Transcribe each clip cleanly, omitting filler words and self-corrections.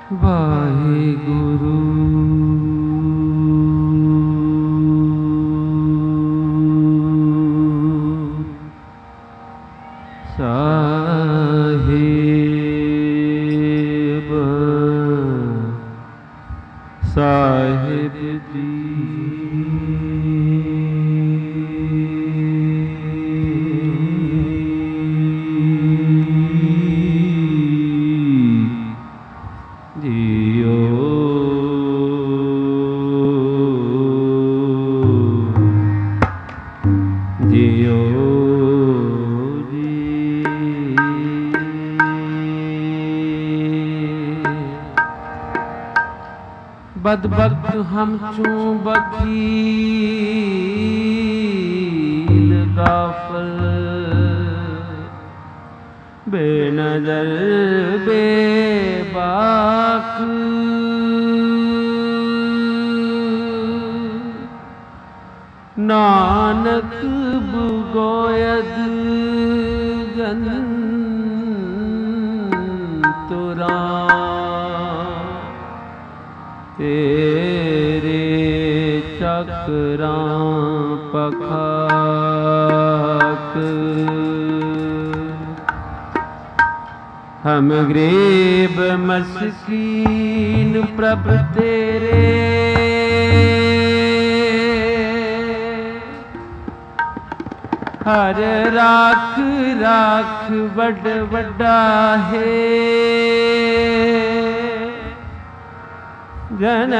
वाहिगुरु साहिब साहिब जी बदबख्त हम चूं वकील गाफिल बेनज़र बेबाक नानक बुगोयद गंतुरा तेरे चक्रां पखाक हम गरीब मस्कीन प्रभ तेरे हर राख राख बड़ बड़ा है जन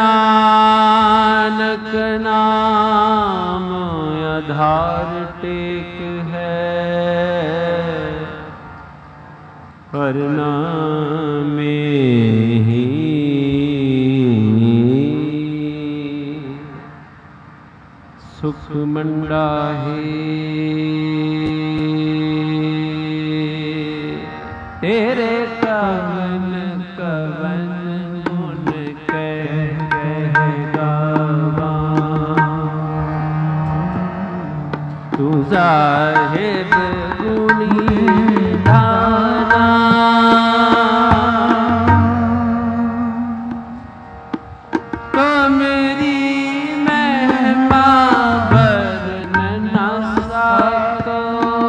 नानक नाम आधार टेक है पर नामे ही सुख मंडा है तेरे कवन कवन तू साहिब गुणी दाना तो मेरी महिमा वर्णन न सको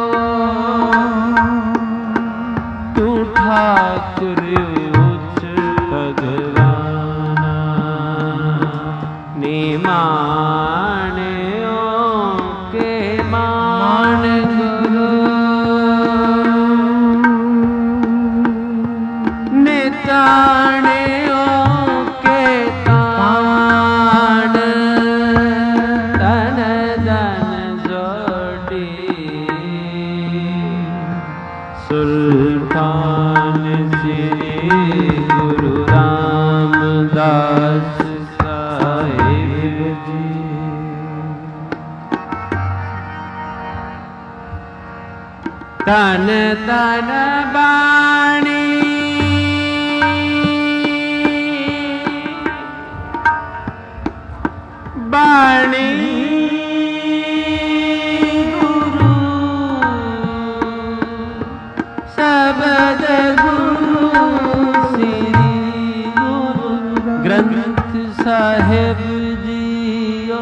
तू ठाकुर उच्च भगवाना निमाने सुल्तान श्री गुरु रामदास साहिब जी तन तन बाणी बाणी शब्द गुरु श्री गुरु ग्रंथ साहिब जियो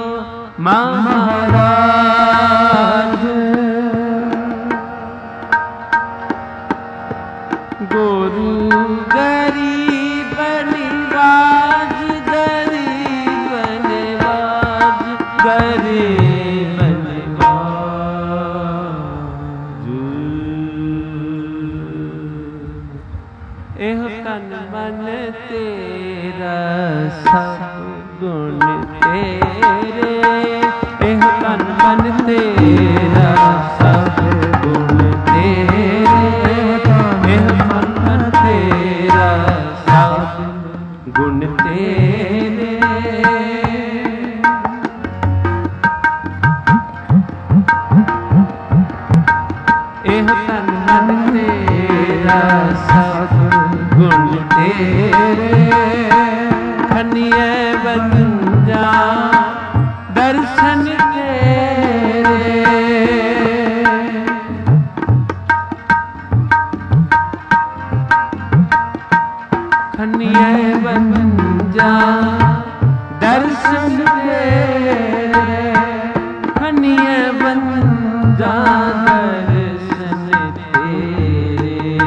महाराज गुरु गरीब निवाज गरीब निवाज गरीब एह तन मन तेरा सब गुण तेरे एह तन मन तेरा सब गुण तेरे एह तन मन तेरा सब गुण तेरे एह तन मन तेरा सब गुण तेरे खनिए बंजा दर्शन तेरे खनिए बंजा दर्शन तेरे, खनिए बंजा दर्शन तेरे।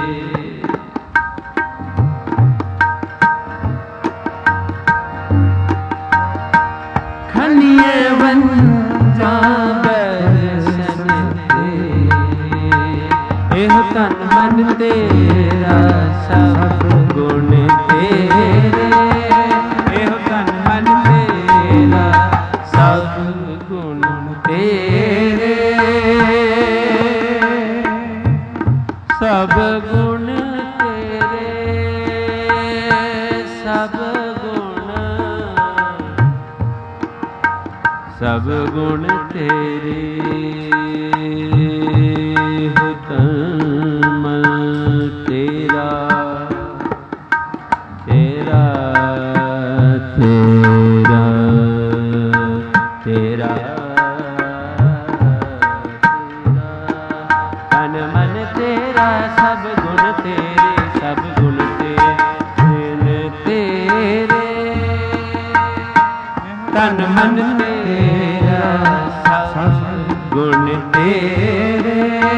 खनिए बंजा दर्शन तेरे, एह तन मन तेरा सब गुण तेरे, एह तन मन तेरा सब गुण तेरे, सब गुण तेरे, सब गुण, सब गुण तेरे, तन तेरा तेरा तेरा तेरा तन मन तेरा, सब गुण तेरे, सब गुण तेरे तेरे, तन मन तेरा सब गुण तेरे।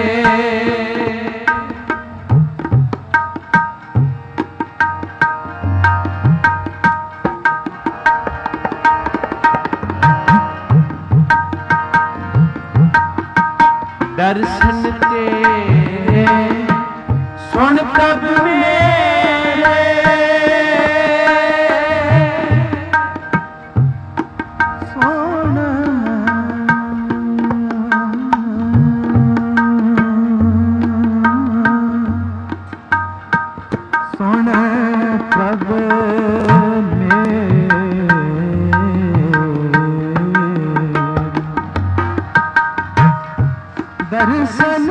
दर्शन तेरे सुन प्रभु मेरे, सुन सुन प्रभु दर्शन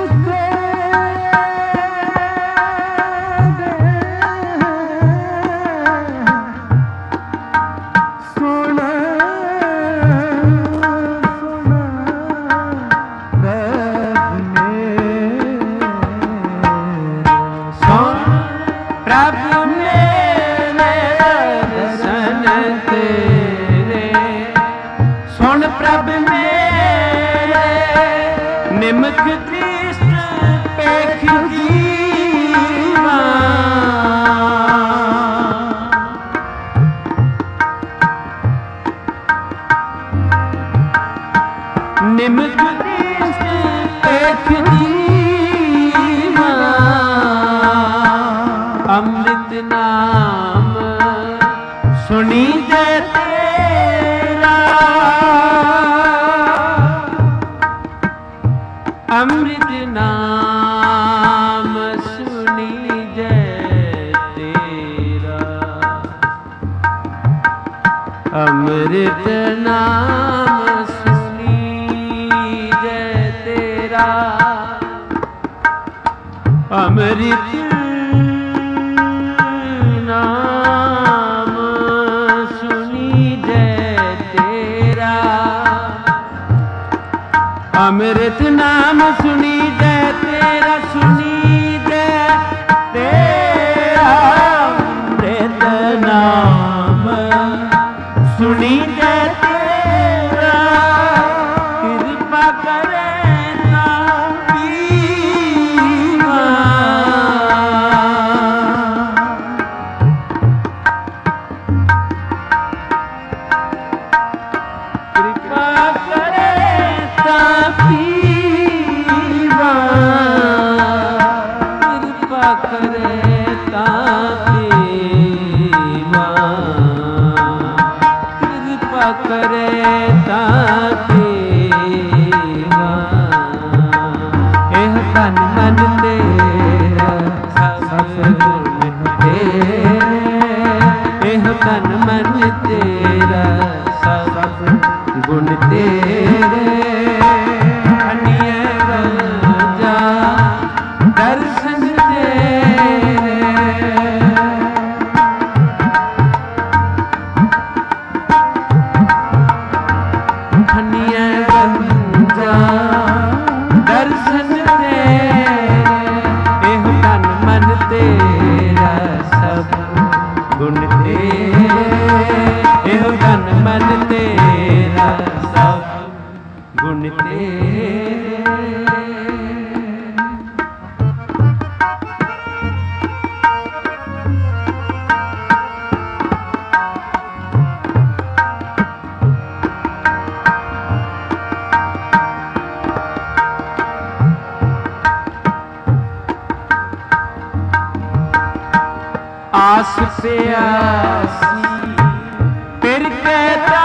सुन प्रभु मेरे, दर्शन तेरे, सुन प्रभु मेरे, निमक दृष्ट पेख जीवा, निमक दृष्ट पेख जीवा, अमृत नाम सुनी जय तेरा, अमृत नाम सुनी जय तेरा, अमृत नाम सुनी जय तेरा, अमृत नाम सुनी जय तेरा, अमृत नाम सुनी जय तेरा, सुनी जय तेरा, अमृत नाम सुनी जय तेरा, कृपा करे ना पीवा, कृपा करे ता पीवा। गुण तेरे एहो तन मन तेरा सब गुण तेरे। आस पे आसी फिर कहता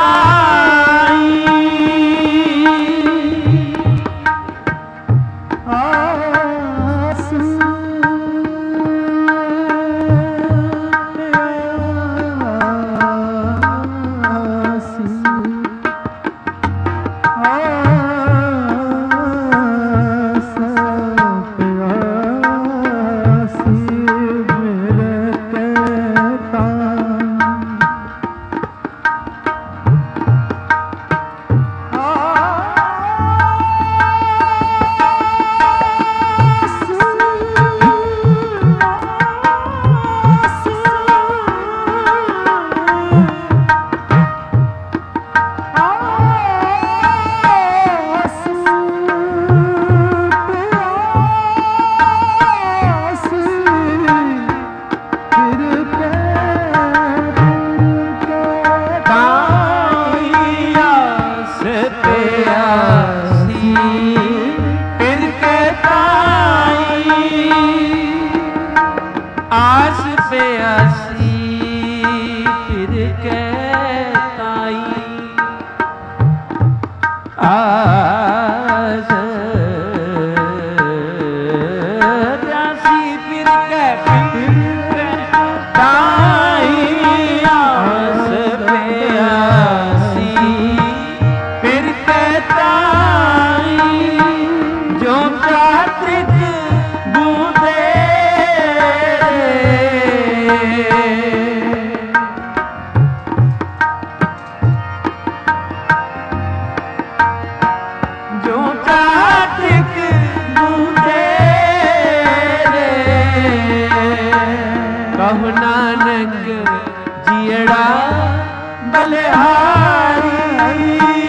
आस कहु नानक जियड़ा बलिहारी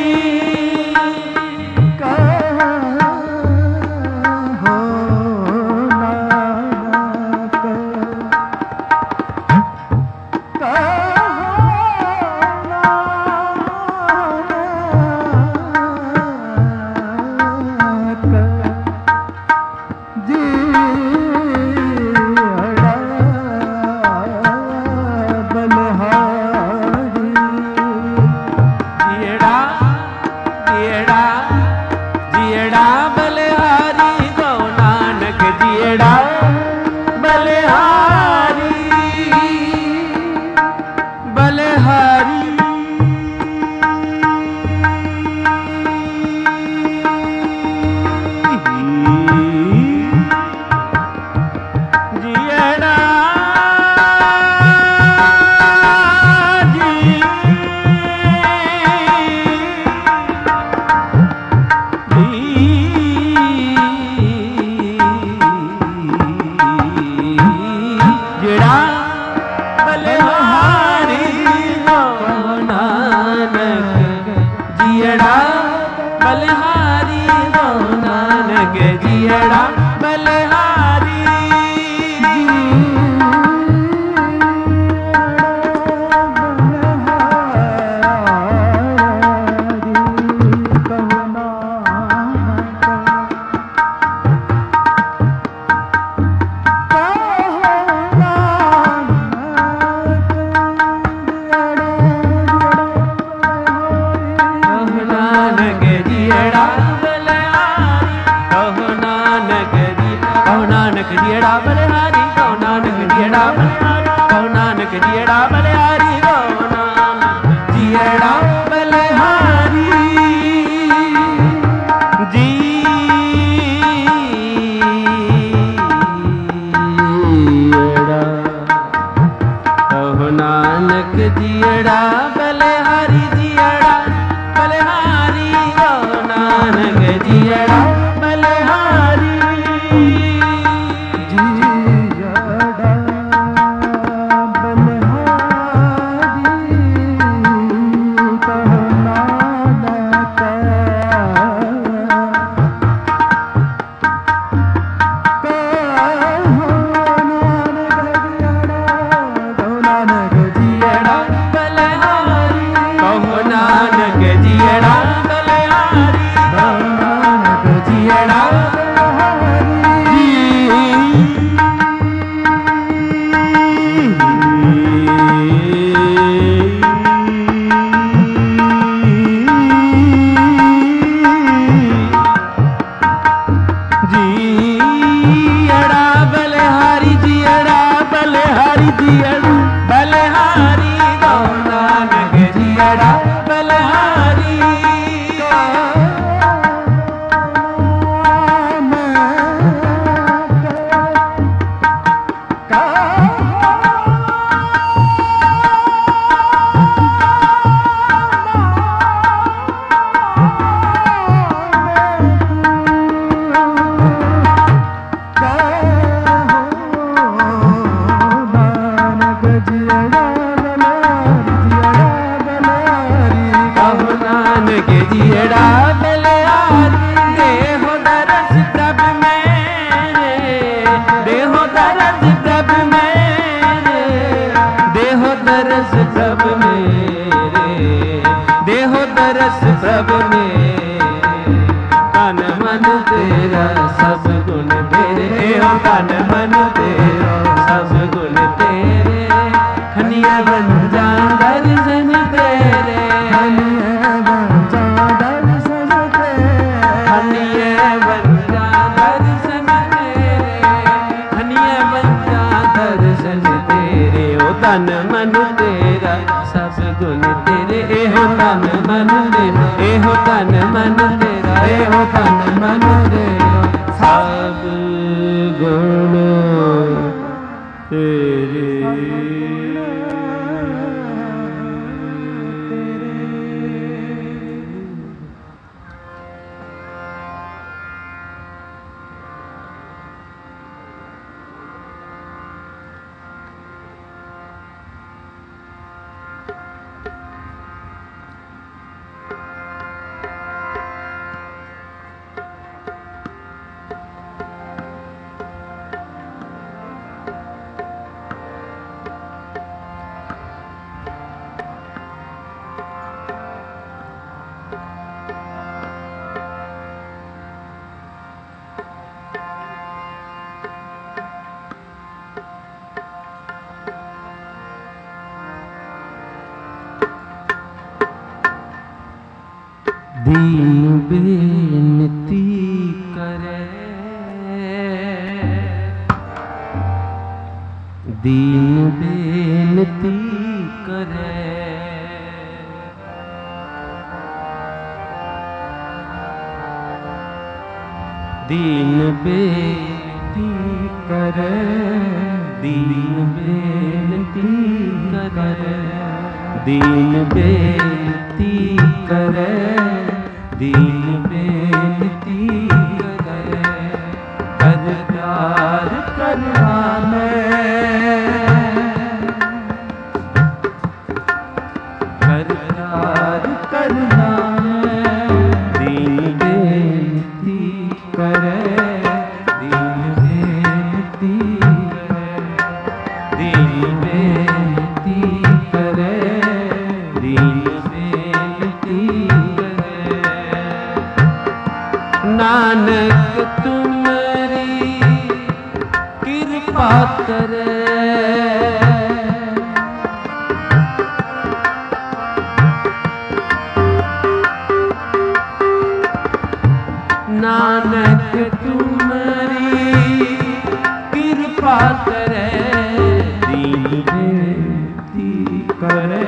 कहो नानक बलिहारी कहो नानक जियड़ा बलिहारी देहो दरस प्रभु मेरे देहो दरस प्रभु मेरे देहो दरस प्रभु मेरे देहो दरस प्रभु मेरे तन मन तेरा सब गुण तेरे हो तन मन तेरा सब गुण तेरे खनिया बन जा दर्शन तेरे खनिया बन जा दर्शन तेरे खनिया बन जा दर्शन तेरे खनिया बन जा दर्शन तेरे ओ तन मन तेरा सब गुण तेरे ए हो तन मन तेरा ए हो तन मन तेरा ए हो तन मन तेरा सब गुण तेरे दीन बेनती करे दीन बेनती करे दीन बेनती करे दीन बेनती करे दीन बेनती करे दीन बेनती करे कर प्यार करना कर प्यार करना दीन बेनती करे दीन बेनती करे दीन बेनती करे दीन बेनती नानक तुम्हारी कृपा करे नानक तुम्हारी कृपा करे दीन बेनती करे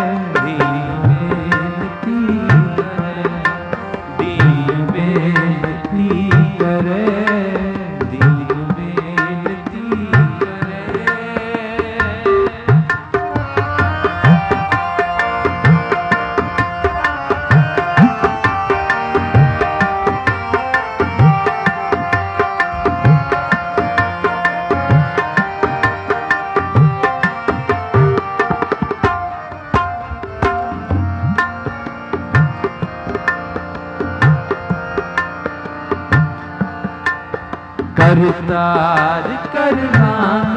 करतार करना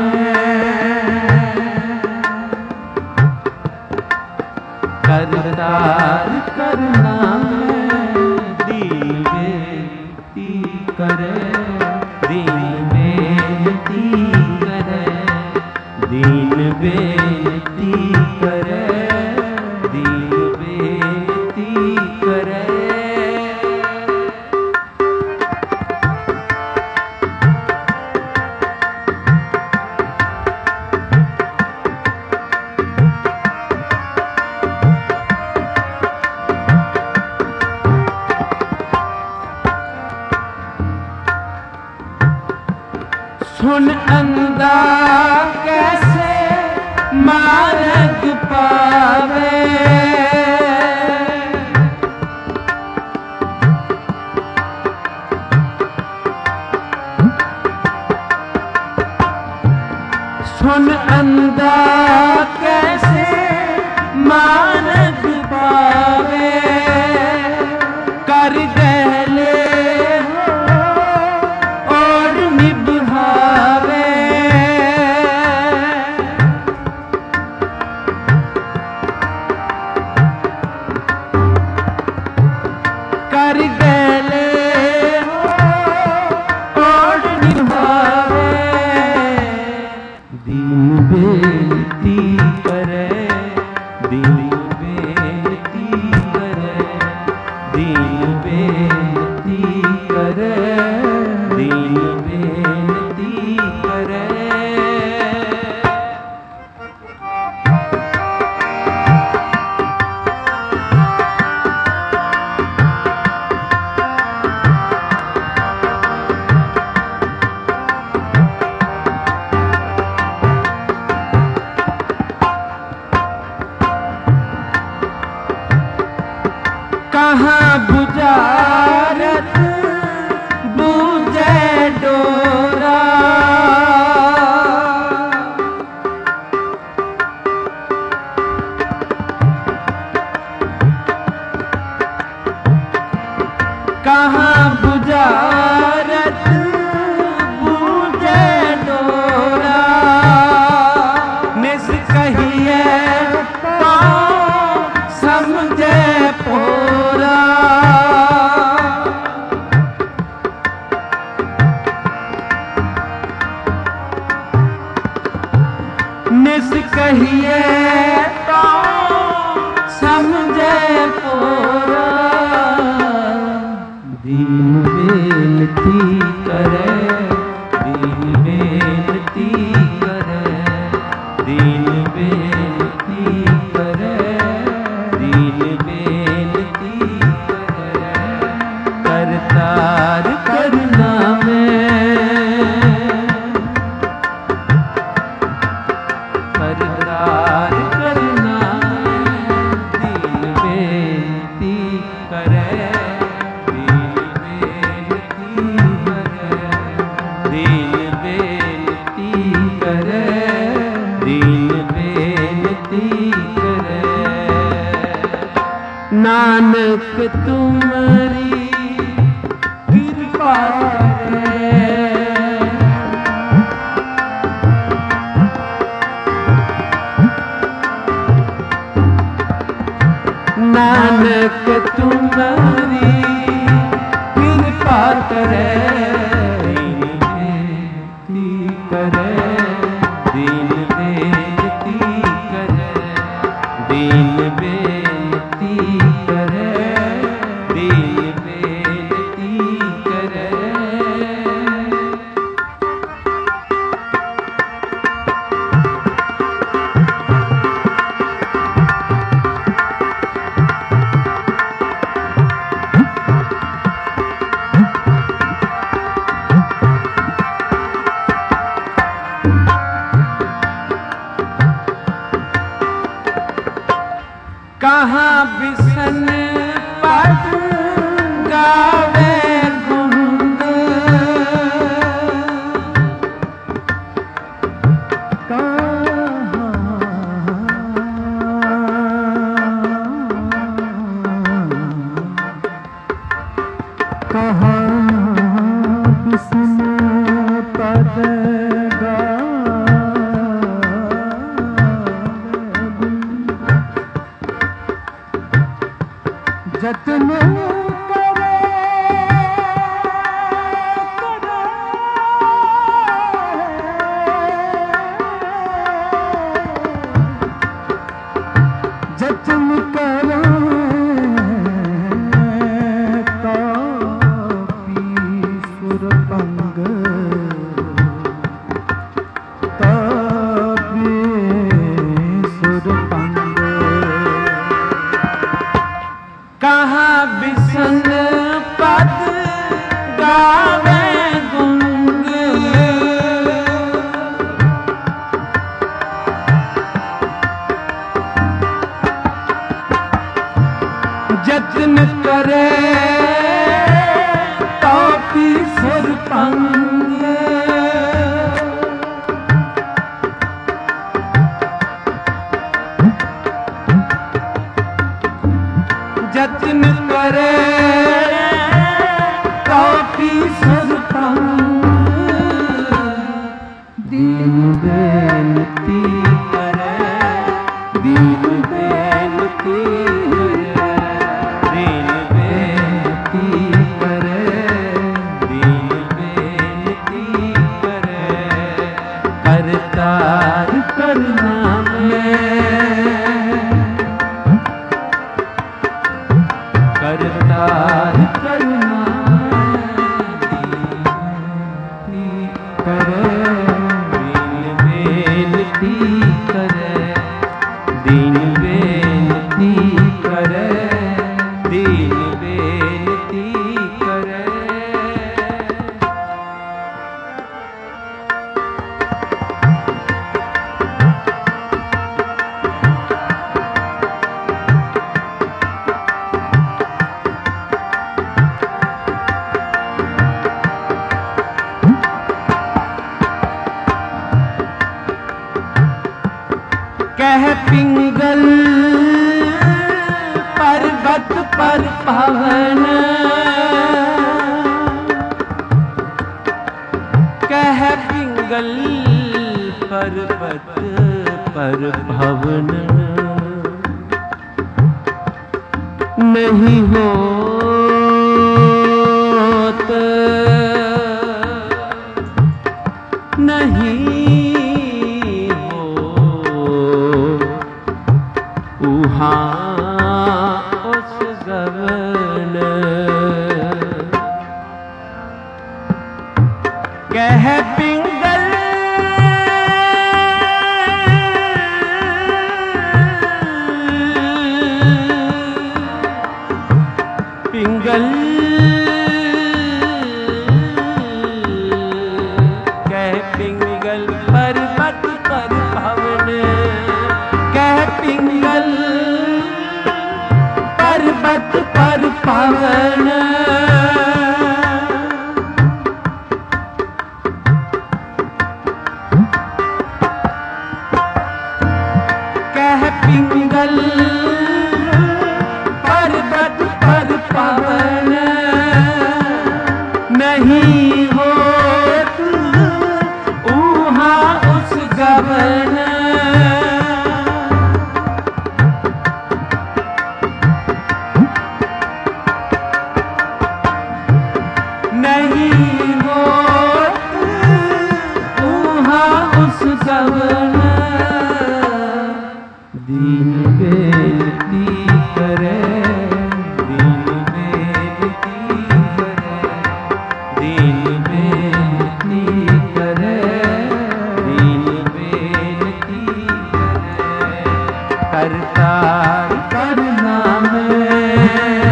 करतार करना दीन बेनती करे दीन बेनती करे दीन बेनती करे दीन बेनती करे सुन अंधा कैसे मार्ग पावे सुन अंधा कहाँ बुझारत बूझे डोरा, कहाँ बुझारत बूझे डोरा, निस कहिए तो समझे पोरा, निस कहिए तो समझे पोरा, दीन बेनती करे, दीन बेनती करे, दीन बेनती करे, दीन बेनती करे, करतार करना करतार करना दीन बेनती करे, दीन बेनती करे, दीन बेनती करे, दीन बेनती करे। नानक तुम्हारी कृपा करे, नानक तुम्हारी कृपा करे, दीन बेनती करे, दीन बेनती करे, दीन बेनती करे, दीन बेनती करे। कहाँ बिसन पद गावे गुंग, कहाँ बिसन पद गावे जतन करे जतन करे तापी सुर पंग, तापी सुर पंग, कहाँ बिसन पद गावे गुंग, जतन करे तापी सुर पंग, जतन करे तापी सुर पंग, दीन बेनती करे, दीन बेनती करे, दीन बेनती करे, दीन बेनती करे, करतार करना करतार करना दीन करे, दीन बेनती करे, दीन बेनती करे, दीन बेनती करे। कह पिंगल पर्वत पर पवन, कह पिंगल पर्वत पर भवन, नहीं होत नहीं हो उहाँ उस गवन, कह पिंगल पिंगल कह पिंगल पर्वत पर भवन, कह पिंगल पर्वत पर पवन, कह पिंगल पर्वत पर पवन, नहीं हो उहाँ उस गवन, नहीं हो उहाँ उस गवन, दीन बेनती करे, दीन बेनती करे, दीन बेनती करे, दीन बेनती करे, करतार करना में,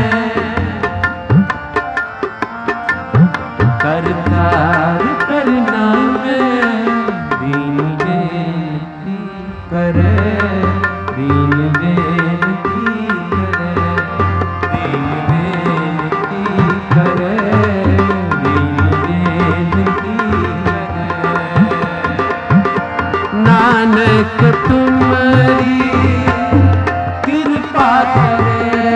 करतार करना में, दीन बेनती करे, दीन बेनती करे, दीन बेनती करे, दीन बेनती करे, नानक तुम्हारी कृपा करे,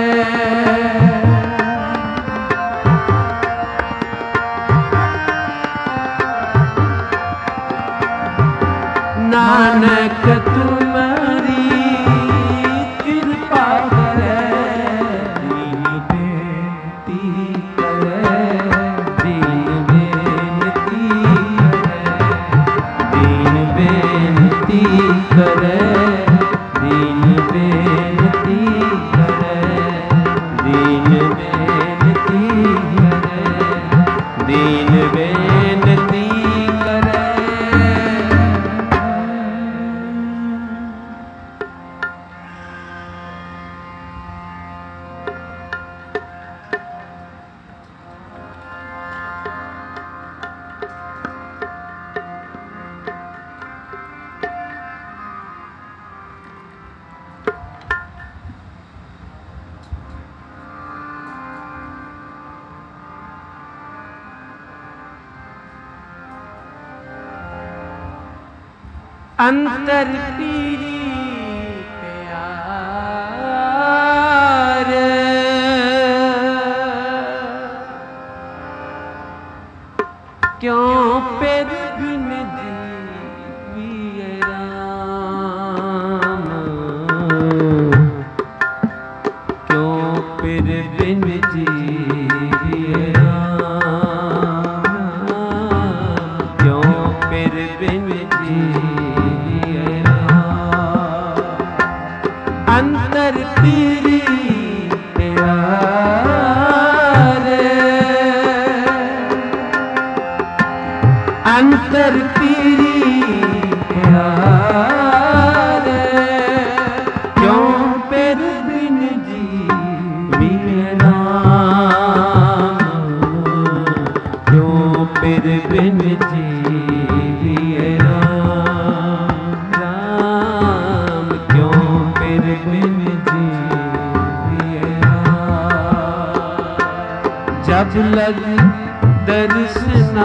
नानक तुम्हारी कृपा करे, दीन बेनती करे, दीन बेनती करे, दीन बेनती करे, दीन बेनती करे, दीन बेनती करे, अंतर पीरी प्यार, क्यों पेर बिन जीविए राम, क्यों पेर बिन जीविए राम, क्यों पेर बिन जीविए राम, अंतर पीरी प्यार, अंतर पीरी प्यार, क्यों पेर बिन जीविए राम, क्यों पेर बिन जीविए राम, राम क्यों पेर बिन जीविए राम, जब लग दर्श न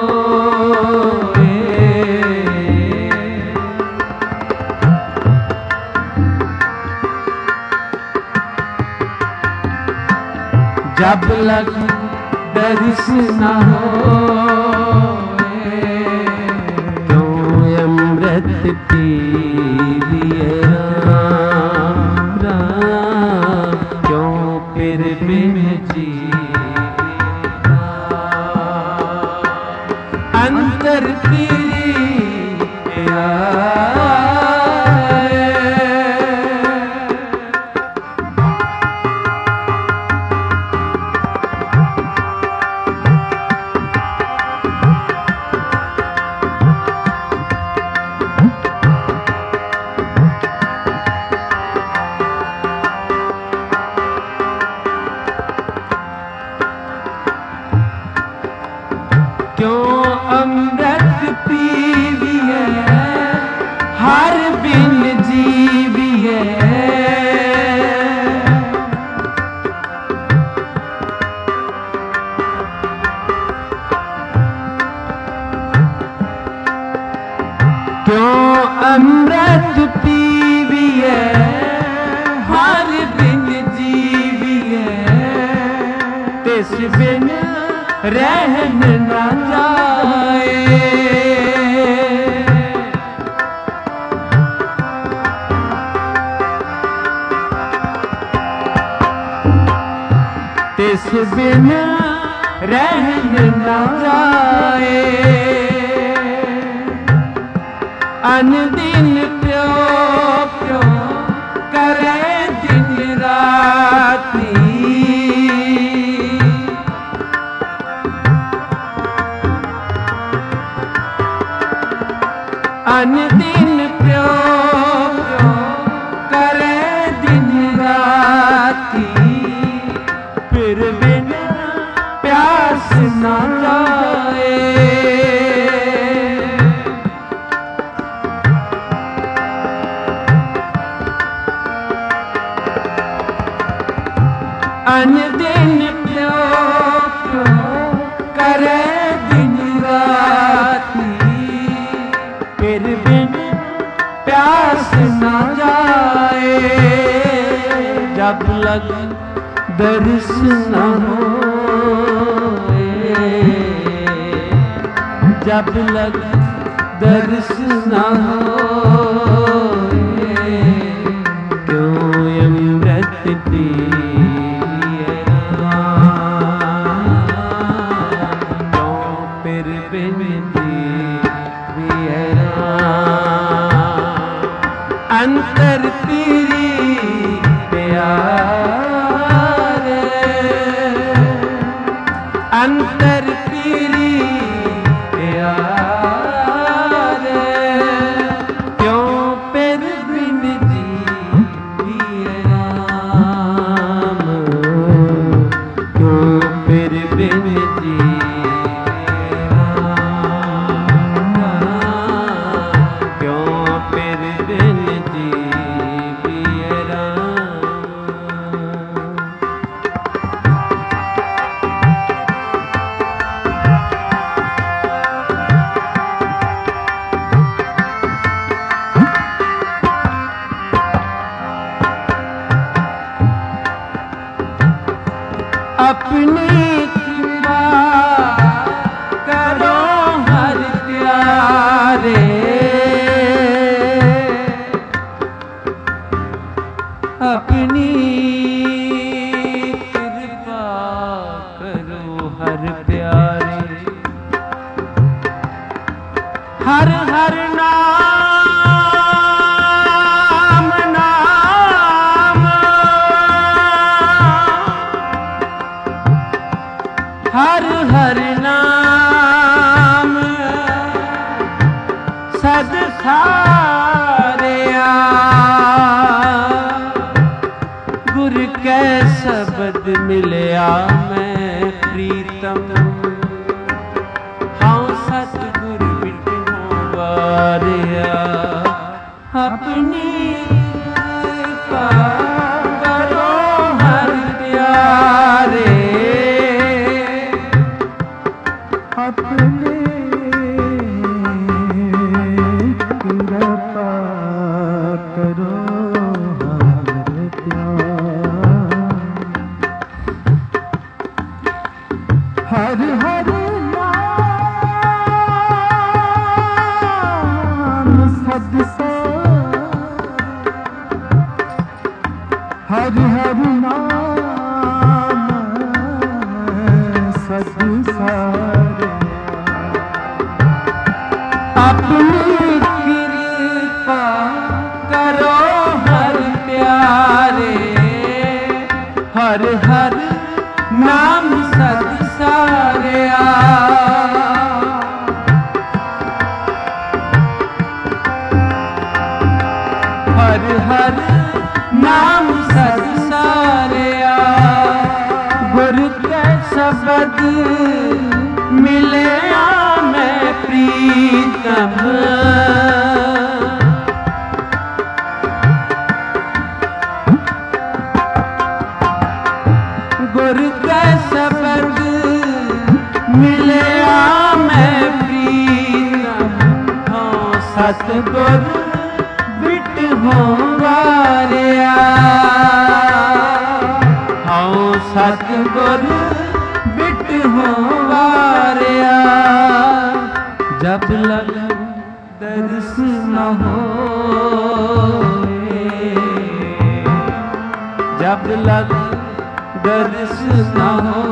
होए, जब लग दर्श न होए, क्यों अमृत पीविए राम राम, क्यों फिर बिन अंतर तेरी क्यों अमृत पीविए हर बिन जीविए, क्यों अमृत पीविए हर बिन जीविए, तिस बिन रहन न जाए, तिस बिन रहन न जाए, अनदिन प्यो प्यो करे दिन राती, अनदिन प्यो प्यो करे दिन राती, फिर बिन प्यास न जाए, अनदिन प्यो प्यो करे दिन राती, फिर बिन प्यास न जाए, जब लग दर्श न होए, जब लग दर्श न होए, क्यों अमृत पीविए राम, क्यों फिर बिन जीविए राम, अंतर तेरी प्यारे, अंतर तेरी प्यारे, क्यों फिर बिन जीविए राम, क्यों फिर बिन जीविए राम, क्यों फिर बिन जीविए राम। अपनी कृपा करो हर प्यारे, अपनी कृपा करो हर प्यारे, हर हर नाम नाम, हर हर नाम सद सारिया, गुर कै शब्द मिलया मैं प्रीतम, हाँ सतगुर बिटनो वारिया, अपनी कृपा करो हर प्यारे, अपने कृपा करो हर प्यारे, हर हर नाम सदसारे, हर हर नाम सदसारे। अपनी कृपा करो हर प्यारे, हर हर नाम सदसारिया। हर हर नाम सदसारिया। गुरु के शब्द मिले मैं प्रीतम, गुरु के शब्द मिले मैं प्रीतम। हो सतगुर बिट हो वारिया, हो सतगुर बिट हो वारिया। जब लग दर्श न हो, जब लग दर्श न हो,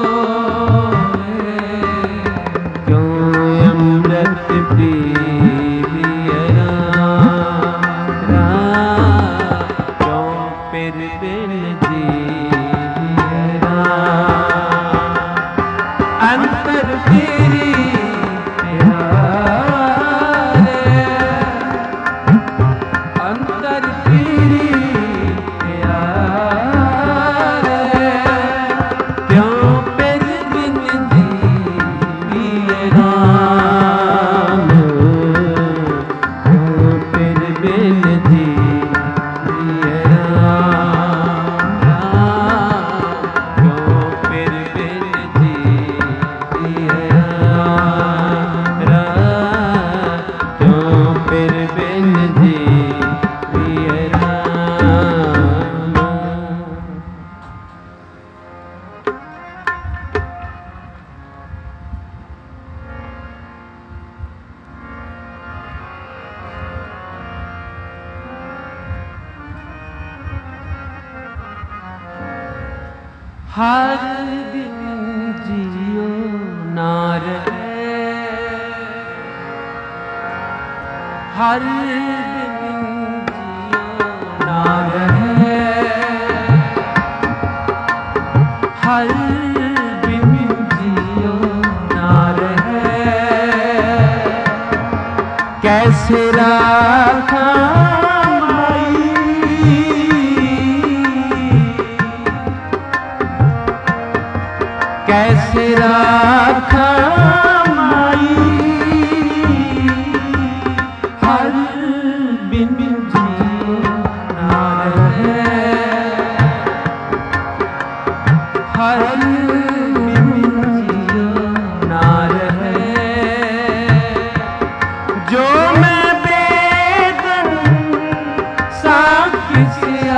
क्यों अमृत पिया क्यों फिर बिन जिया। अंतर तेरी अंतर तेरी हर दिन जियो ना रहे, हर दिन जियो ना रहे, हर दिन जियो ना रहे। कैसे राखा कैसे राखा माई, हर बिन जियो ना रहे, हर बिन जियो ना रहे। जो मैं बेदन सा किसिया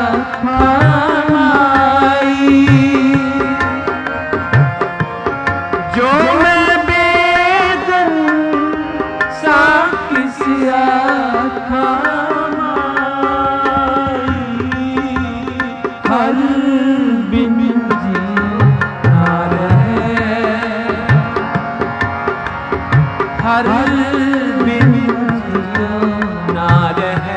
हर बिन जियो ना रहे, हर बिन जियो ना रहे।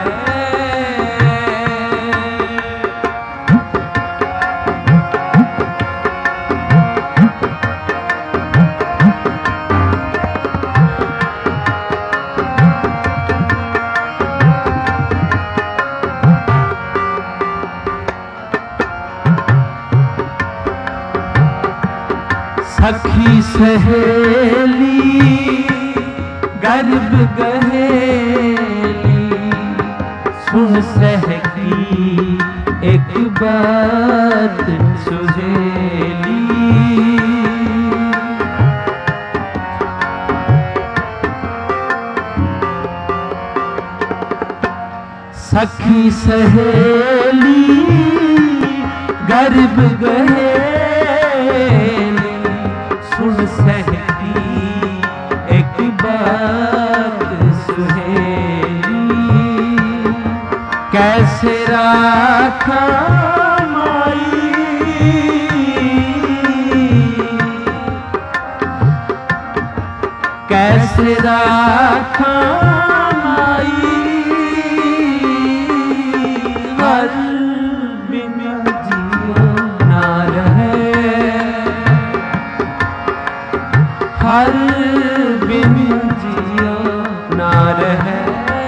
सखी सहेली गर्भ गहेली, सुन सहकी एक बात सुहेली। सखी सहेली गर्भ गहेली, कैसे राखा माई, कैसे राखा माई, हर बिन जियो ना रहे, हर बिन जियो ना रहे।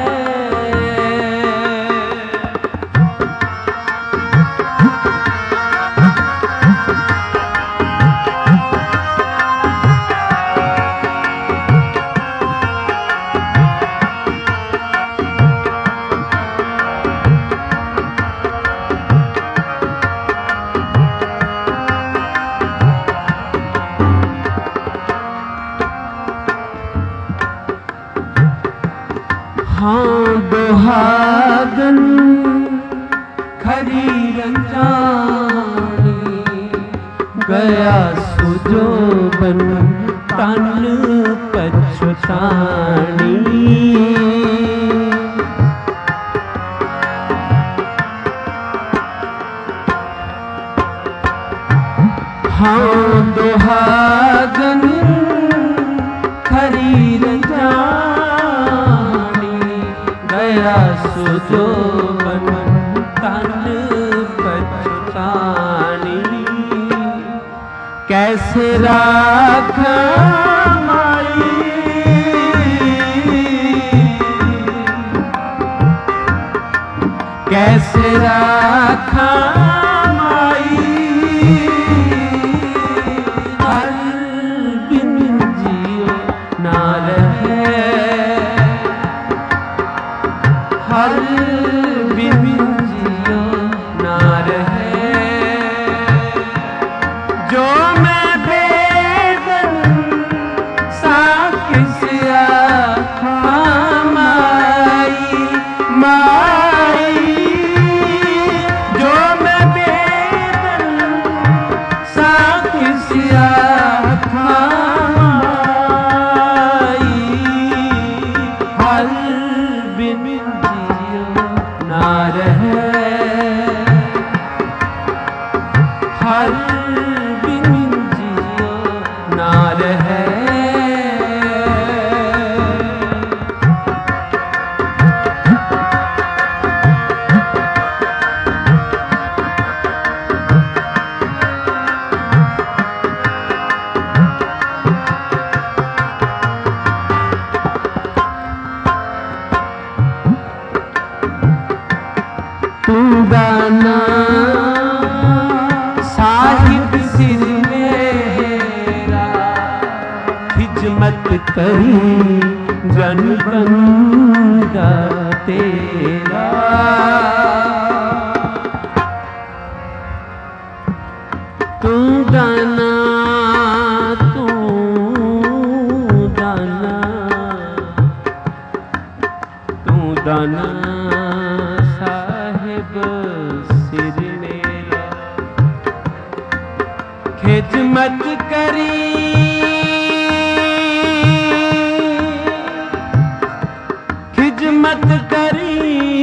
हाँ दुहागन खरी रंजानी, गया सुजोबन तन पछतानी। हाँ दुहागन खरी रंजानी, गया सुजोबन तन पछतानी। कैसे राखा माई, कैसे राखा माई, हर बिन जियो ना रहे, हर बिन जियो ना रहे। जो मैं बेदन सा किसिया माई, माई, जो मैं बेदन सा किसिया माई, हर बिन ना रहे, हर बिन जियो ना रहे। तू दाना साहिब सिर मेरा, खिजमत करी जन बंदा तेरा। तू दाना, तू दाना, तू दाना सिर मेरा, खिदमत करी, खिदमत करी,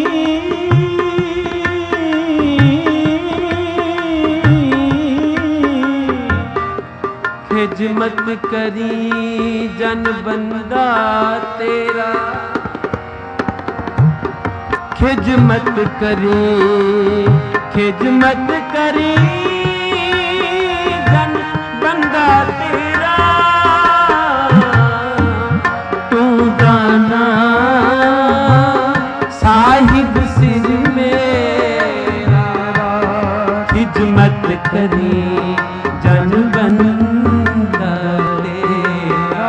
खिदमत करी जन बंदा तेरा। खिदमत करी, खिदमत करी जन बंदा तेरा। तू दाना साहिब सिर मेरा, खिदमत करी जन बंदा तेरा।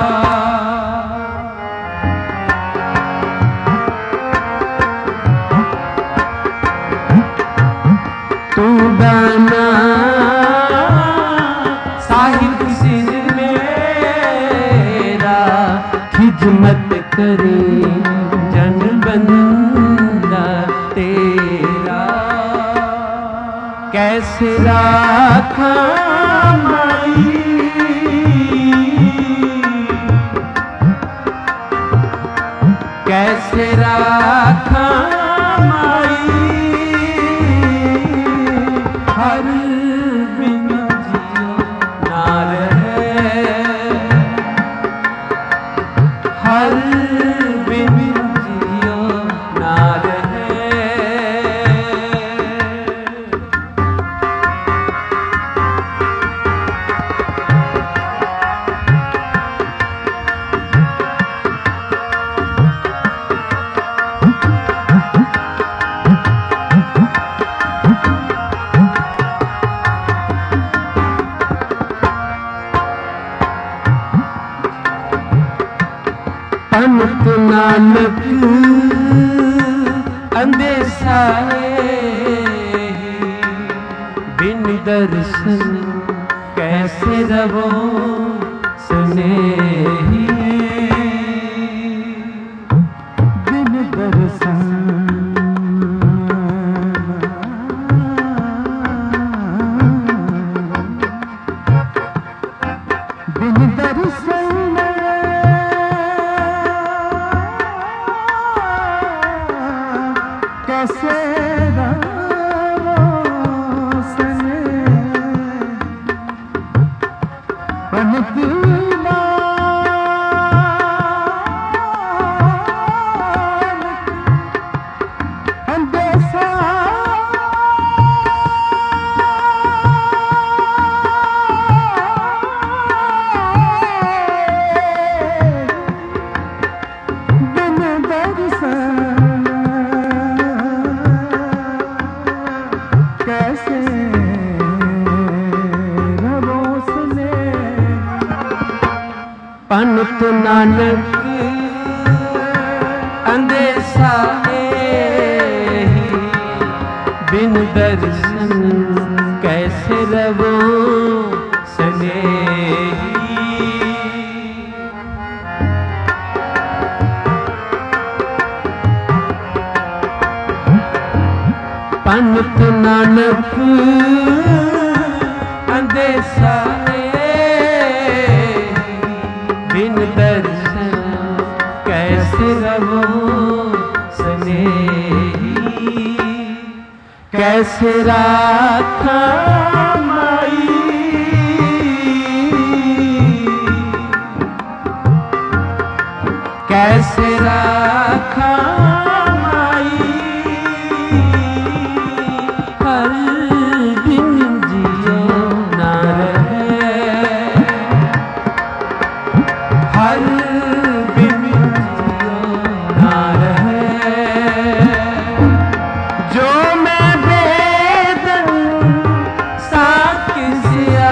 तू दाना साहिब सिर मेरा, खिदमत करे जन बंदा तेरा। कैसे राखा माई, कैसे राखा माई, नानक अंदेशा बिन दर्शन कैसे रवो स्नेही। बिन दर्शन बिन दर्शन कैसे पंत नानक अंदेशा बिन दर्शन कैसे रवो स्नेही। पंत नानक अंदेशा बिन दर्शन कैसे रवो स्नेही। कैसे राखा माई कैसे राखा माई हर दिन जियो ना रहे हर दिन जियो ना रहे। जो मैं बेदन साकिसिया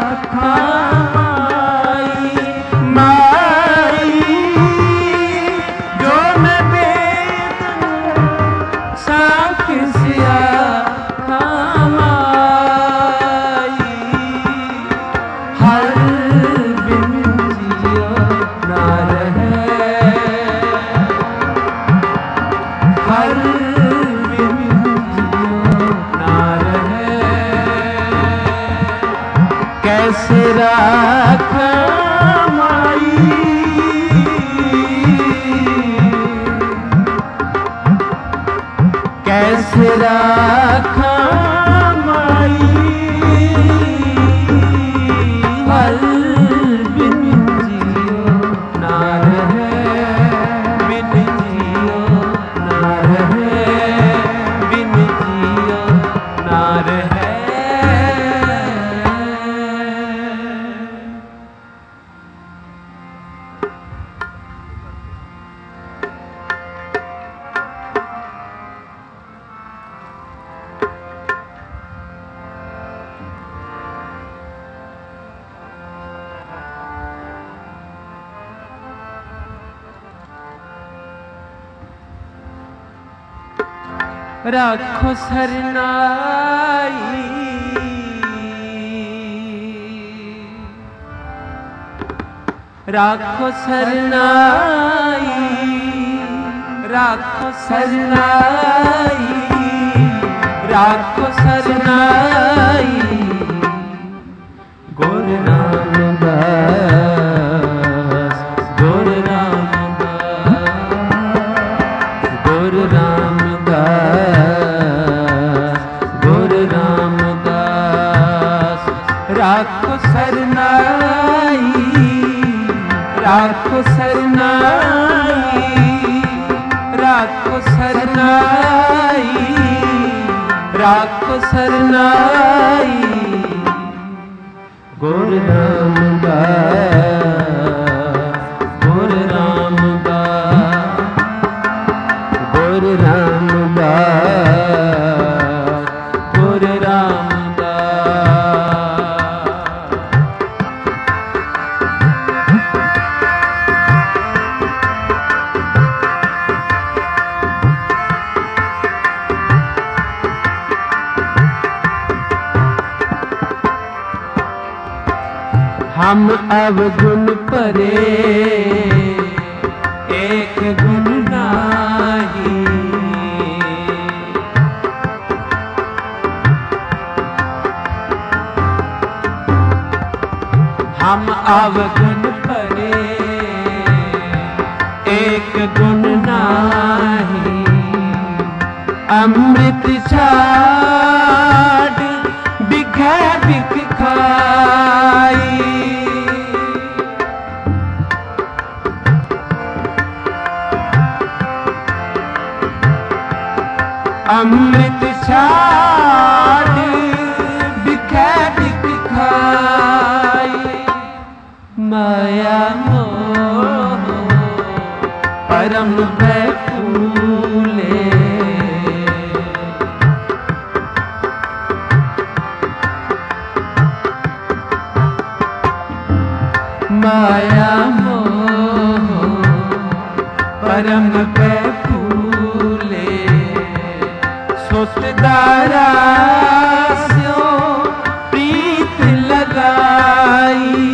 खाई माई जो मैं बेदन साकिसिया खाई हर बिन जियो ना रहे हर बिन जियो ना रहे। कैसे राखा माई कैसे राखा माई हर बिन जियो ना रहे बिन जियो ना रहे बिन जियो ना रहे। राखो सरनाई राखो सरनाई राखो सरनाई राखो सरनाई गुर रामदास गुर रामदास गुर रामदास गुर रामदास। राखो सरनाई राखो सरनाई राखो सरनाई राखो सरनाई गुर रामदास गुर रामदास गुर रामदास गुर रामदास। हम अवगुण परे एक गुण नाही। हम अवगुण परे एक गुण नाही। अमृत छाड़ बिखै बिख खाई। अमृत छाड़ बिखै बिख खाई। माया मोह परम बैकुले। माया मोह परम बैकुले। सुतदारा स्यो प्रीत लगाई।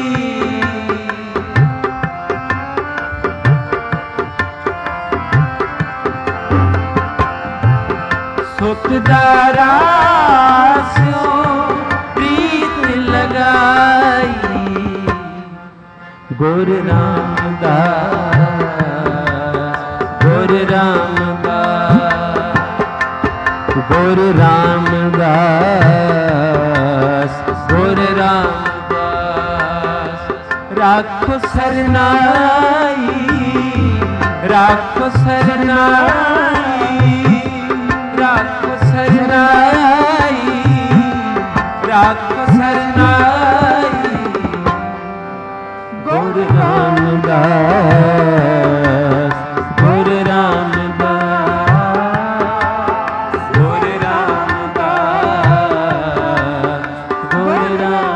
सुतदारा स्यो प्रीत लगाई। गुरु रामदास गुरु रामदास गुरु रामदास गुरु रामदास। राखो सरनाई राखो सरनाई राखो सरनाई राखो सरनाई। गुरु रामदास गुरु रामदास गुरु रामदास गुरु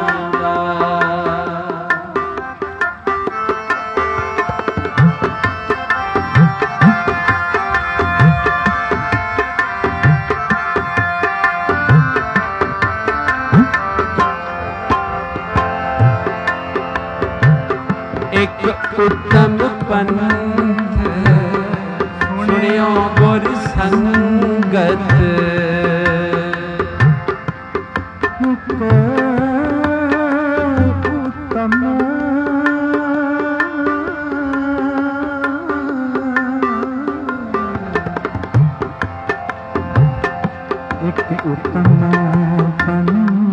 एक उत्तम पंथ सुनियो गुर संगत। एक उत्तम पंथ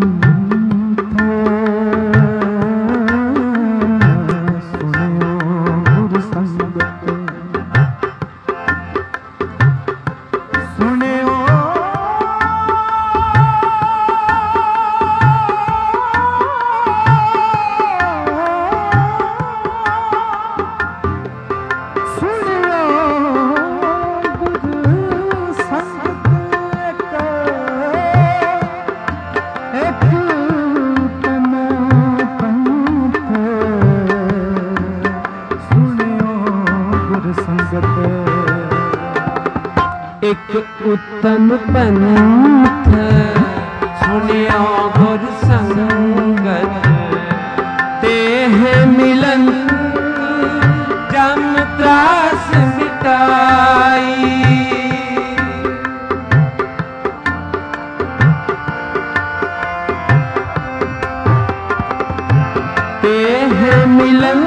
एक उत्तम पंथ सुनियो गुर संगत। तेह मिलन जम त्रास मिटाई। तेह मिलन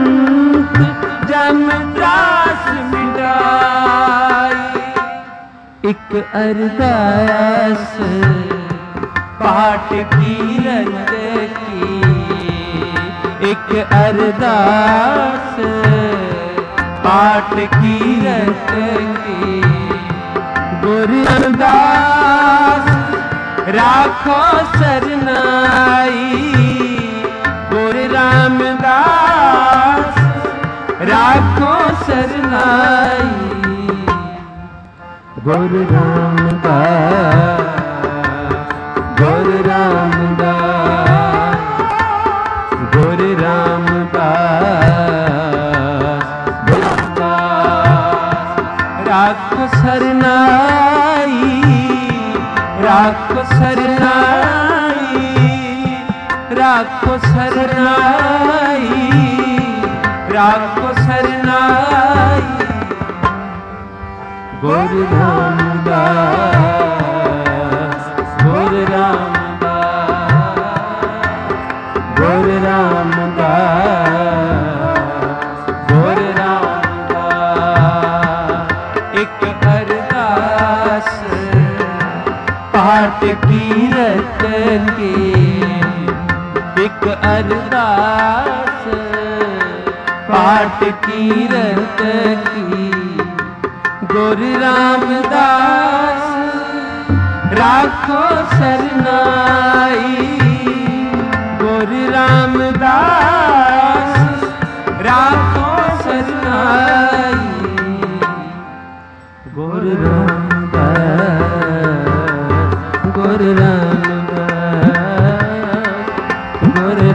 जम त्रास मिटाई। एक अरदास पाठ कीरत की। एक अरदास पाठ कीरत की। गुरु रामदास राखो सरनाई। गुरु रामदास राखो सरनाई। गुरु रामदास गुरु रामदास गुरु रामदास गुरु रामदास। राखो सरनाई राखो सरनाई राखो सरनाई, राखो सरनाई, गुरु रामदास, गुरु रामदास, गुरु रामदास, गुरु रामदास। एक अरदास पाठ कीरत की, एक अरदास पाठ कीरत की, गुरु रामदास राखो सरनाई, गुरु रामदास राखो सरनाई, गुरु रामदास, गुरु रामदास, गुरु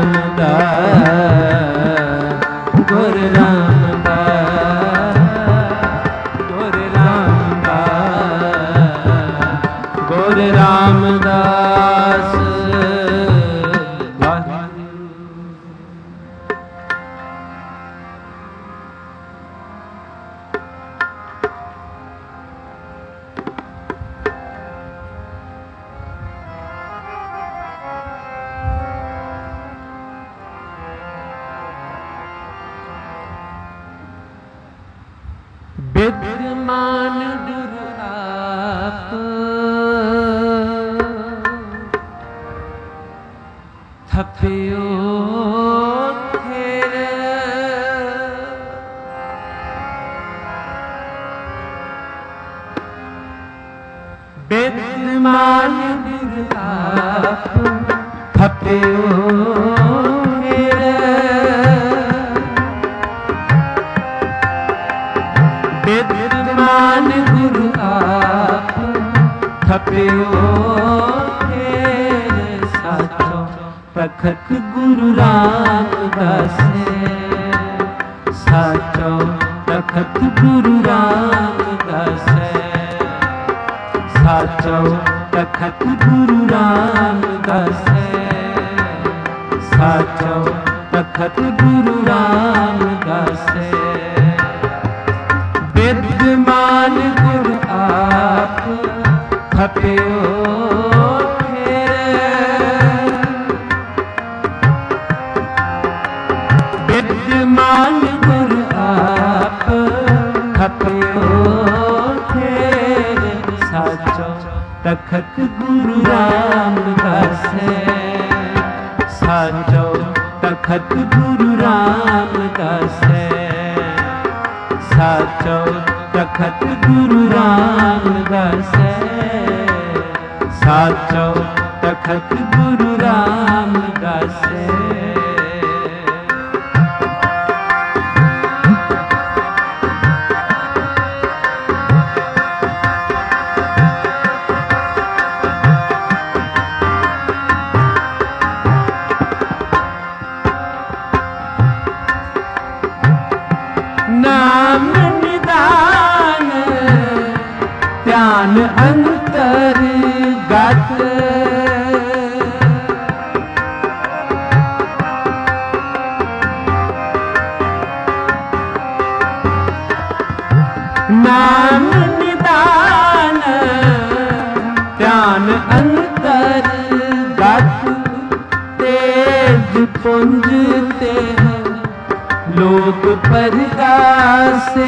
रामदास, गुरु रामदास, गुरु रामदास, गुरु रामदास। विद्यमान गुरु आप, थप्यो खेर, विद्यमान गुरु आप, थप्यो विद्यमान गुरु आप, थप्यो खेर, साचो तखत गुरु रामदास, साचो तखत गुरु रामदास, साचो तखत गुरु रामदास, साचो तखत गुरु रामदास। विद्यमान गुरु आप, थप्यो खेर, विद्यमान गुरु आप, थप्यो खेर, साचो तखत गुरु रामदास, साचो तखत गुरु रामदास, साचो तखत गुरु रामदास, साचो तखत गुरु रामदास। नाम निदान ध्यान अंतर गत, नाम निदान ध्यान अंतर गत, तेज पुंजते हैं लोक परगासे,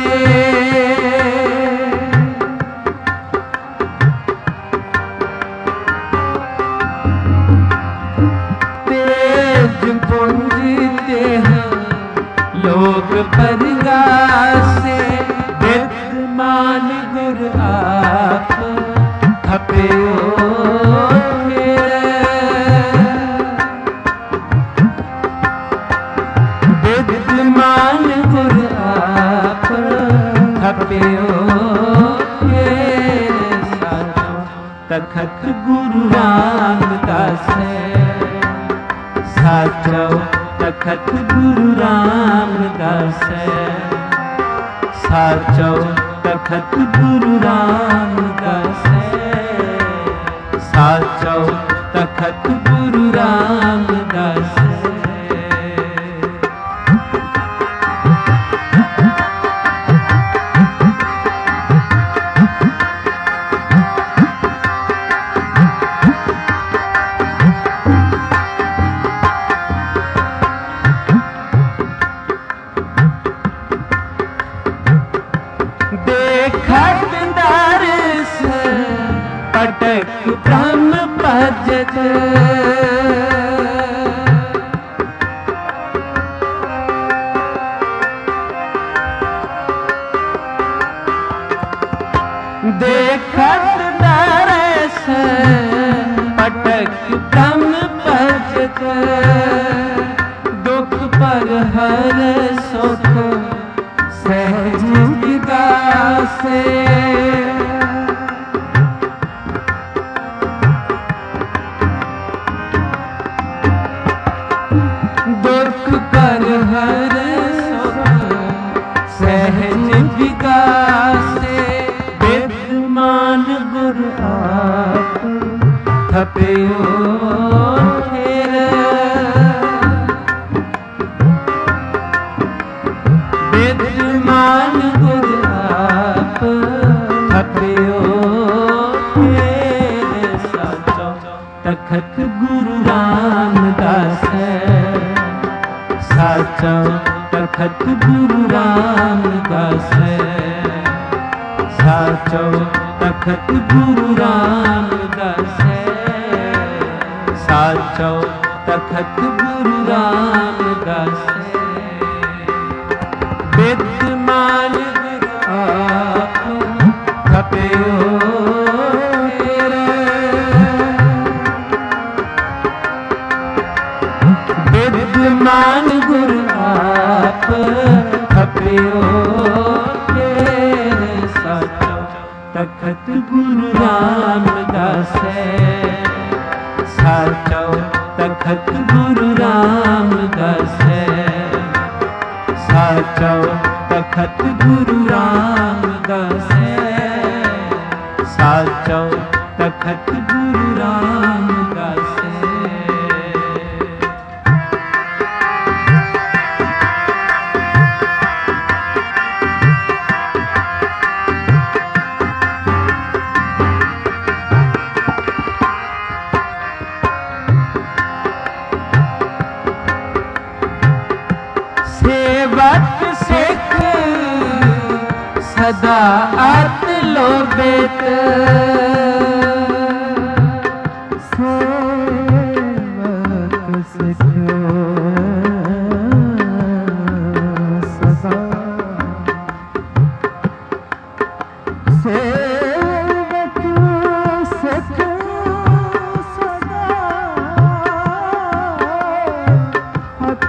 तेज पुंजते हैं लोक परगासे, विद्यमान गुरु आप, थप्यो विद्यमान गुरु आप, थप्यो खेर, साचो तखत गुरु रामदास, साचो तखत गुरु रामदास, साचो तखत गुरु रामदास, साचो तखत गुरु रामदास। पटक ब्रह्म भजत देखत दरस पटक ब्रह्म भजत दुख पर हर सुख सहज विगासे दुख पर हर सुख सहज विगासे विद्यमान गुरु आप थपियो ठेर विद्यमान गुरु आप थपियो ठेर साचो तखत गुरु रामदास साचो तखत गुरु रामदास साचो तखत गुरु रामदास साचो तखत गुरु रामदास विद्यमान गुरु आप थपियो विद्यमान गुरु आप थपियो तखत गुरु रामदास साचो तखत गुरु रामदास साचो तखत गुरु रामदास साचो तखत गुरु रामदास सेवक सिख सदा अत लोभित सेवक सिख सदा सेवक सिख सदा अत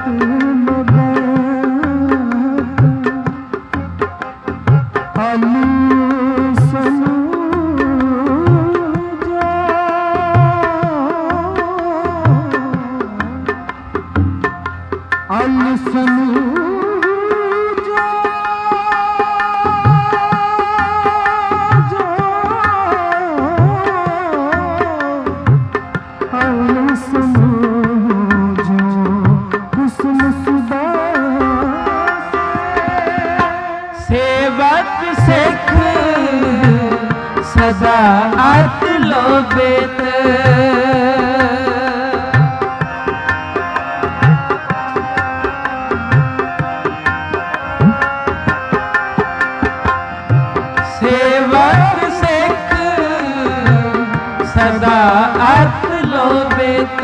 सेवक सिख सदा अत लोभित सेवक सिख सदा अत लोभित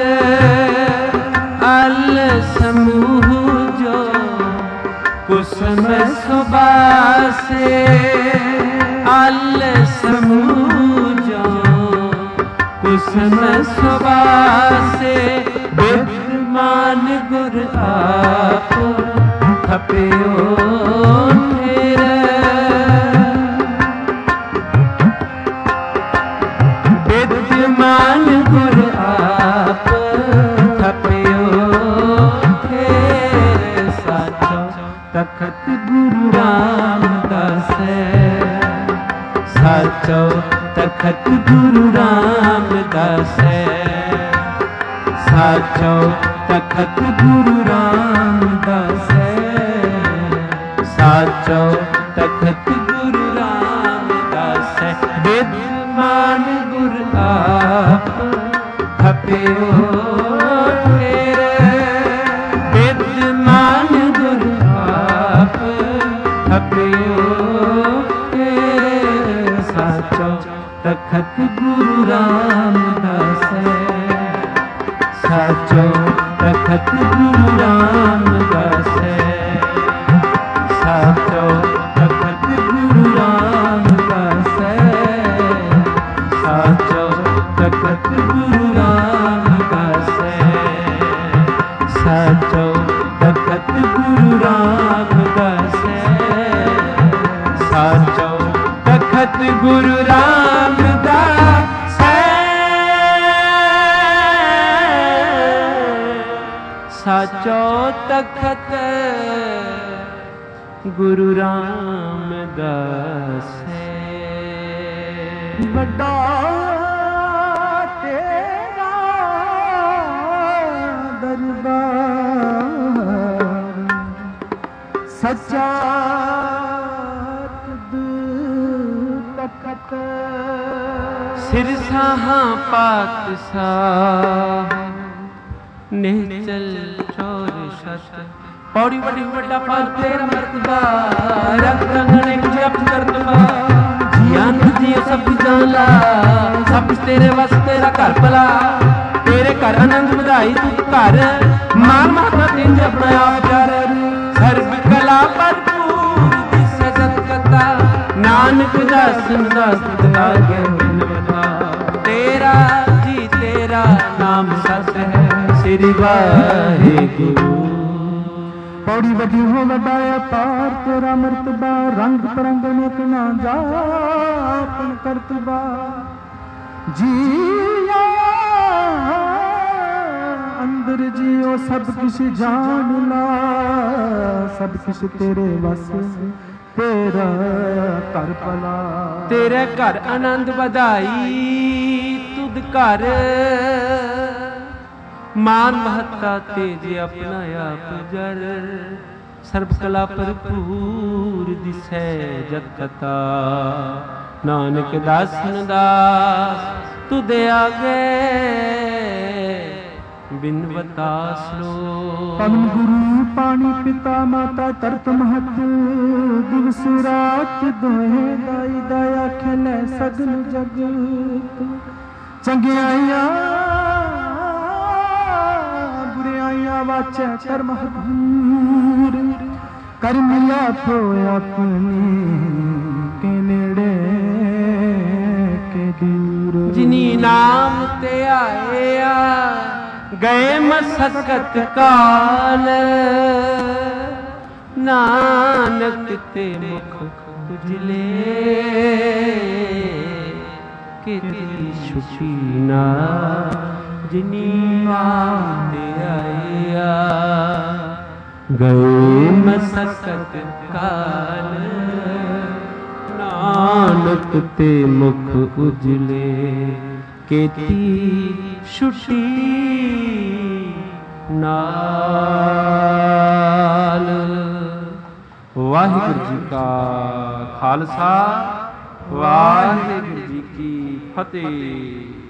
अल समूह जो कुसुम सुबासे अल समूह जो कुसुम सुबासे विद्यमान गुरु आप थपियो ठेर विद्यमान गुरु आप थपियो ठेर साचो तखत गुरु रामदास साचो तखत गुरु रामदास साचो तखत गुरु रामदास साचो तखत गुरु रामदास विद्यमान गुरु आप थपियो ठेर विद्यमान गुरु आप थपियो ठेर साचो तखत गुरु राम ਤਖਤ ਗੁਰੂ ਰਾਮਦਾਸ ਸਾਚੋ ਤਖਤ ਗੁਰੂ ਰਾਮਦਾਸ ਸਾਚੋ ਤਖਤ ਗੁਰੂ ਰਾਮਦਾਸ ਸਾਚੋ ਤਖਤ ਗੁਰੂ ਰਾਮਦਾਸ ਸਾਚੋ ਤਖਤ ਗੁਰੂ ਰਾਮਦਾਸ ਸਾਚੋ ਤਖਤ ਗੁਰੂ ਰਾਮਦਾਸ ਵੱਡਾ ਤੇਰਾ ਦਰਬਾਰ ਸੱਚਾ ਤਖਤ ਸਿਰ ਸਾਹਾਂ ਪਾਤਸ਼ਾਹ ਨਿਹਚਲ ਚੋਰ ਸ਼ਤ ਪੌੜੀ ਵੱਡੀ ਵੱਡਾ ਪਰ ਤੇਰਾ ਮਰਤਬਾ ਰੰਗ ਰੰਗਣ ਇੱਕ ਜਪ ਕਰਤਬਾ ਜੀਆਨ ਜੀ ਸਭ ਜਾਣਾ ਸਭ ਤੇਰੇ ਵਸ ਤੇਰਾ ਘਰ ਭਲਾ ਤੇਰੇ ਘਰ ਆਨੰਦ ਵਧਾਈ ਤੂੰ ਘਰ ਮਾਨ ਮਾਤਾ ਤਿੰਜ ਆਪਣਾ ਆਪ ਕਰ ਸਰਬ ਕਲਾ ਭਰਪੂਰ ਦਿਸੈ ਜਤ ਕਤਾ ਨਾਨਕ ਦਾਸਨ ਦਾਸ ਲਾਗੇ ਬਿਨਵਤਾ ਤੇਰਾ ਜੀ ਤੇਰਾ ਨਾਮ ਸਤ ਹੈ ਸ੍ਰੀ ਵਾਹਿਗੁਰੂ ਪੌੜੀ ਵੱਡੀ ਹੋ ਵੱਡਾ ਅਪਾਰ ਤੇਰਾ ਮਰਤਬਾ ਰੰਗ ਪਰੰਗ ਅਨੇਕ ਨਾ ਜਾਪਨ ਕਰਤਬਾ ਜੀਆ ਅੰਦਰ ਜੀਓ ਸਭ ਕੁਛ ਜਾਣ ਲਾ ਸਭ ਕੁਛ ਤੇਰੇ ਵਸ ਤੇਰਾ ਘਰ ਭਲਾ ਤੇਰੇ ਘਰ ਆਨੰਦ ਵਧਾਈ ਤੁਧ ਘਰ ਮਾਨ ਮਹੱਤਾ ਤੇਜ ਆਪਣਾ ਆਪ ਜਰ ਸਰਬ ਕਲਾ ਭਰਪੂਰ ਦਿਸੈ ਜਤ ਕਤਾ ਨਾਨਕ ਦਾਸਨ ਦਾਸ ਤੁਧ ਆਗੇ ਬਿਨਵਤਾ ਸਲੋ ਪਵਨ ਗੁਰੂ ਪਾਣੀ ਪਿਤਾ ਮਾਤਾ ਤਰਤ ਮਹਤ ਦਿਵਸ ਰਾਤ ਦੋਹੇ ਦਾਈ ਦਇਆ ਖਿਲੇ ਸਗਲ ਜਗਤ ਚੰਗਿਆਈਆਂ ਬੁਰਾਈਆਂ ਵਾਚੈ ਕਰਮ ਹਦੂਰ ਕਰ ਮਿਲਾ ਥੋ ਆਪਣੀ ਕੇ ਨੇੜੇ ਕੇ ਦੂਰ ਜਿਨੀ ਨਾਮ ਤੇ ਆਇਆ ਗਏ ਮਸਕਤ ਕਾਲ ਨਾਨਕ ਤੇ ਮੁਖ ਉਜਲੇ ਕਿਤੇ ਛੁਟੀ ਨਾ ਜਿਨੀ ਨਾਮ ਤੇ ਆਇਆ ਗਏ ਮਸਕਤ ਕਾਲ ਨਾਨਕ ਤੇ ਮੁਖ ਉਜਲੇ ਕੀਤੀ ਛੁਟੀ ਨਾਲ। ਵਾਹਿਗੁਰੂ ਜੀ ਕਾ ਖਾਲਸਾ ਵਾਹਿਗੁਰੂ ਜੀ ਕੀ ਫਤਿਹ।